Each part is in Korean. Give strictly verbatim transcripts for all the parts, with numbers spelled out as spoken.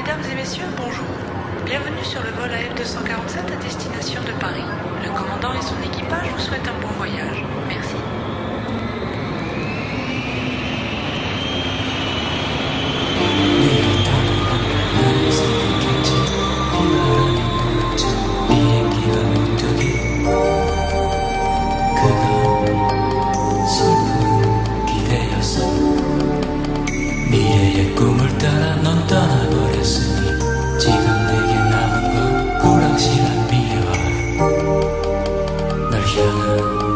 Mesdames et messieurs, bonjour. Bienvenue sur le vol A F deux cent quarante-sept à destination de Paris. Le commandant et son équipage vous souhaitent un bon voyage. Merci. 미래의 꿈을 따라 넌 떠나버렸으니 지금 내게 남은 건 불확실한 미래와 널 향한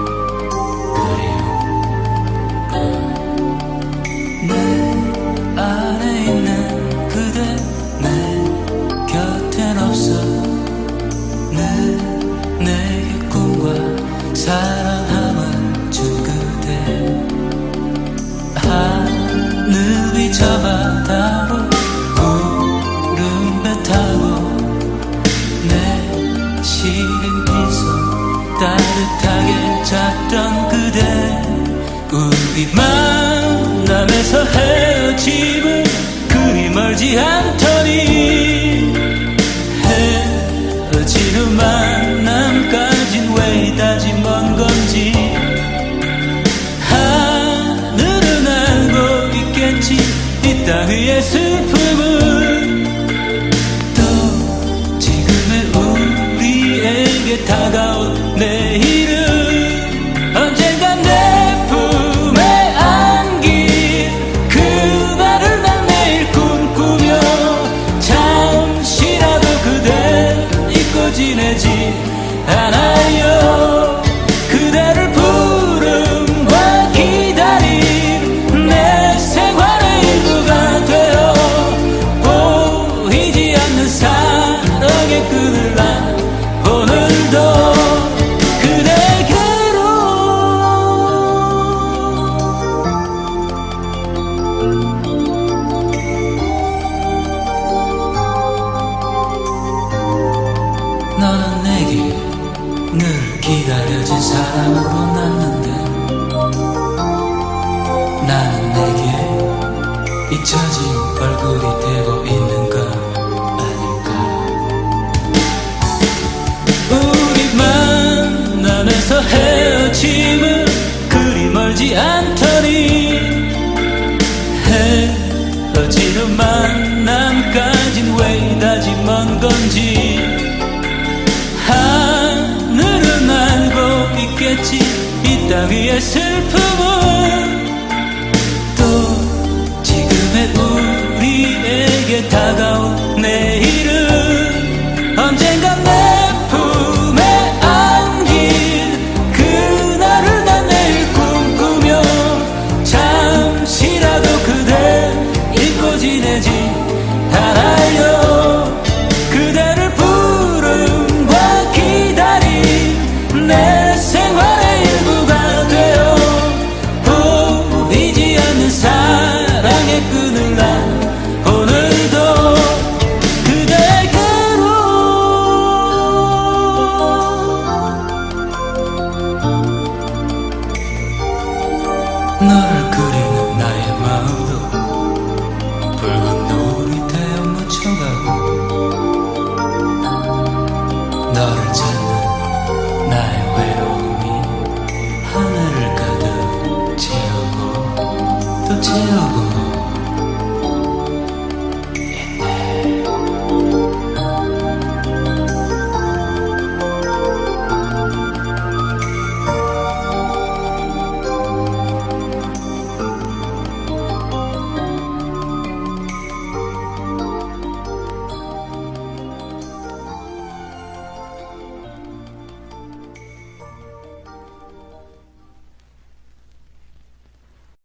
그리움. 내 안에 있는 그대 내 곁엔 없어. 내 내게 꿈과 사랑함을 준 그대. 하늘이 저 바다로 구름 배 타고 내 시린 빈손 따뜻하게 잡던 그대. 우리 만남에서 헤어짐은 그리 멀지 않더니 헤어지는 만남까진 왜 이다지 먼 건지 이 땅 위의 슬픔은 또 지금의 우리에게 다가올 내일은 언젠가 내 품에 안길 그날을 난 매일 꿈꾸며 잠시라도 그댈 잊고 지내지 않아요. 그대를 부름과 기다림 내 생활의 일부가 되어 보이지 않는 사랑의 끈을 난 오늘도 그대게로. 너는 내게 늘 기다려진 사람으로 남는데 나는 내게 잊혀진 얼굴이 되고 있는 건 아닐까. 우리 만남에서 헤어짐은 그리 멀지 않더니 헤어지는 만남까진 왜 이다지 먼 건지 하늘은 알고 있겠지. 이 땅 위의 슬픔